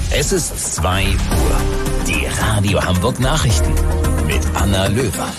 Es ist 2 Uhr. Die Radio Hamburg Nachrichten mit Anna Löwer.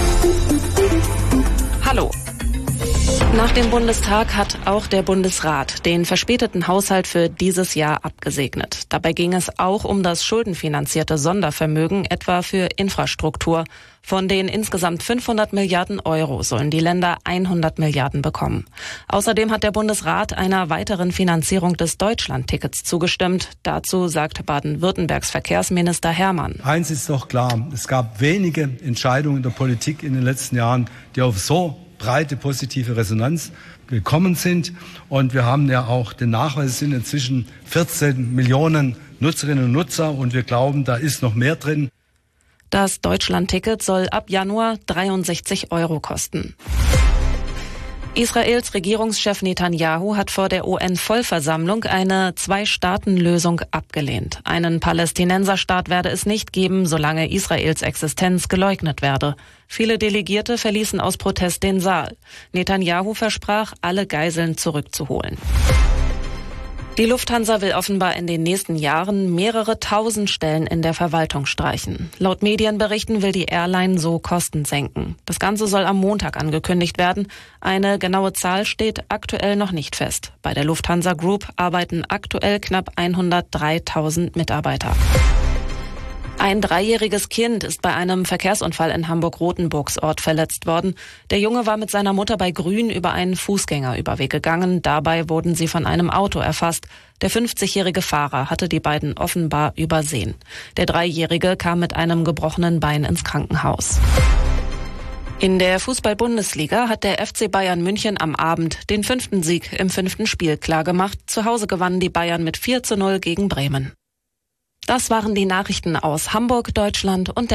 Hallo. Nach dem Bundestag hat auch der Bundesrat den verspäteten Haushalt für dieses Jahr abgesegnet. Dabei ging es auch um das schuldenfinanzierte Sondervermögen, etwa für Infrastruktur. Von den insgesamt 500 Milliarden Euro sollen die Länder 100 Milliarden bekommen. Außerdem hat der Bundesrat einer weiteren Finanzierung des Deutschlandtickets zugestimmt. Dazu sagt Baden-Württembergs Verkehrsminister Hermann. Eins ist doch klar, es gab wenige Entscheidungen der Politik in den letzten Jahren, die auf so breite positive Resonanz gekommen sind. Und wir haben ja auch den Nachweis, es sind inzwischen 14 Millionen Nutzerinnen und Nutzer und wir glauben, da ist noch mehr drin. Das Deutschlandticket soll ab Januar 63 Euro kosten. Israels Regierungschef Netanyahu hat vor der UN-Vollversammlung eine Zwei-Staaten-Lösung abgelehnt. Einen Palästinenserstaat werde es nicht geben, solange Israels Existenz geleugnet werde. Viele Delegierte verließen aus Protest den Saal. Netanyahu versprach, alle Geiseln zurückzuholen. Die Lufthansa will offenbar in den nächsten Jahren mehrere tausend Stellen in der Verwaltung streichen. Laut Medienberichten will die Airline so Kosten senken. Das Ganze soll am Montag angekündigt werden. Eine genaue Zahl steht aktuell noch nicht fest. Bei der Lufthansa Group arbeiten aktuell knapp 103.000 Mitarbeiter. Ein 3-jähriges Kind ist bei einem Verkehrsunfall in Hamburg-Rothenburgsort verletzt worden. Der Junge war mit seiner Mutter bei Grün über einen Fußgängerüberweg gegangen. Dabei wurden sie von einem Auto erfasst. Der 50-jährige Fahrer hatte die beiden offenbar übersehen. Der 3-jährige kam mit einem gebrochenen Bein ins Krankenhaus. In der Fußball-Bundesliga hat der FC Bayern München am Abend den 5. Sieg im 5. Spiel klargemacht. Zu Hause gewannen die Bayern mit 4:0 gegen Bremen. Das waren die Nachrichten aus Hamburg, Deutschland und der